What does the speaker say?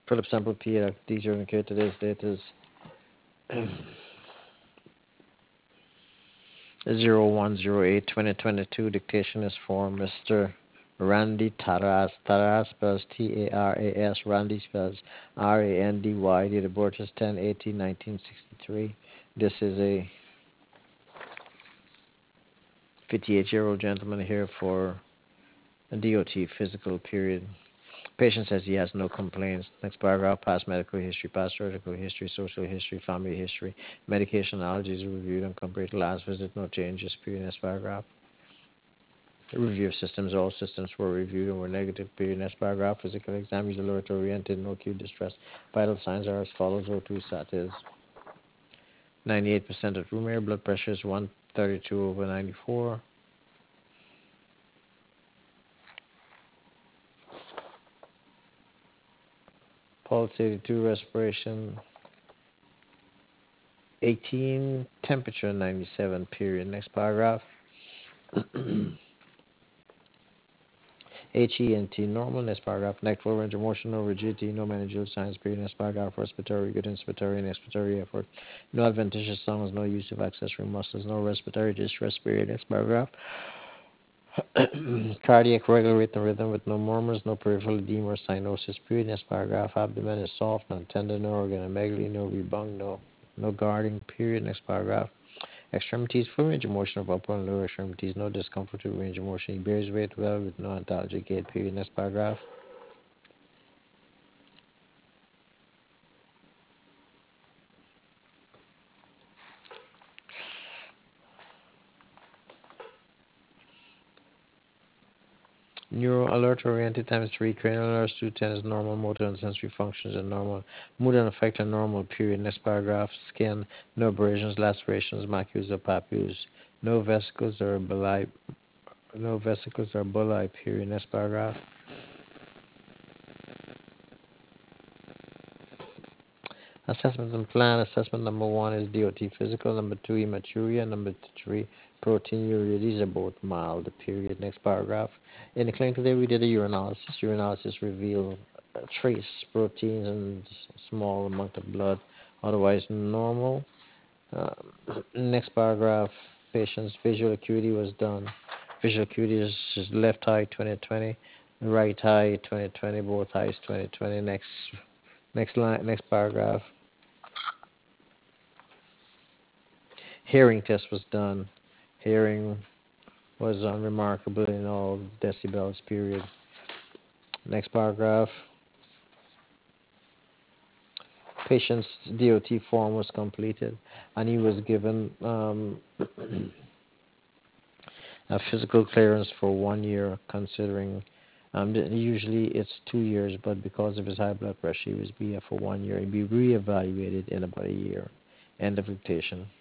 Philip Sample P. DJ indicator today's date is 0108-2022. Dictation is for Mr. Randy Taras. Taras spells Taras. Randy spells Randy. Date of birth is 10/18/1963. This is a 58-year-old gentleman here for a DOT physical period. Patient says he has no complaints. Next paragraph, past medical history, past surgical history, social history, family history, medication allergies reviewed and compared to last visit, no changes. Period. Next paragraph. Review of systems, all systems were reviewed and were negative. Period. Next paragraph, physical exam is alert oriented, no acute distress. Vital signs are as follows. O2 sat is 98% of room air, blood pressure is 132/94. Pulse 82, respiration 18, temperature 97. Period. Next paragraph. HENT normal. Next paragraph. Neck full range of motion, no rigidity, no meningeal signs. Period. Next paragraph. Respiratory, good inspiratory and expiratory effort. No adventitious songs, no use of accessory muscles, no respiratory distress. Period. Next paragraph. Cardiac regular rhythm with no murmurs, no peripheral edema or cyanosis. Period. Next paragraph. Abdomen is soft, non tender, no organomegaly, no rebung, no guarding. Period. Next paragraph. Extremities, full range of motion of upper and lower extremities, no discomfort with range of motion. He bears weight well with no ontology gait. Period. Next paragraph. Neuro alert oriented times 3, cranial alerts 210 is normal, motor and sensory functions are normal, mood and affect are normal. Period. Next paragraph. Skin, no abrasions, lacerations, macules or papules, no vesicles or bullae, Period. Next paragraph. Assessment and plan. Assessment number 1 is DOT physical. Number 2, hematuria. Number 3, proteinuria. These are both mild. Period. Next paragraph. In the clinic today, we did a urinalysis. Urinalysis revealed trace proteins and small amount of blood, otherwise normal. Uh, Next paragraph. Patient's visual acuity was done. Visual acuity is left eye 20/20, right eye 20/20, both eyes 20/20. Next line. Next paragraph. Hearing test was done. Hearing was unremarkable in all decibels. Period. Next paragraph. Patient's DOT form was completed, and he was given a physical clearance for 1 year, considering usually it's 2 years, but because of his high blood pressure, he was BF for 1 year. He'd be reevaluated in about a year. End of dictation.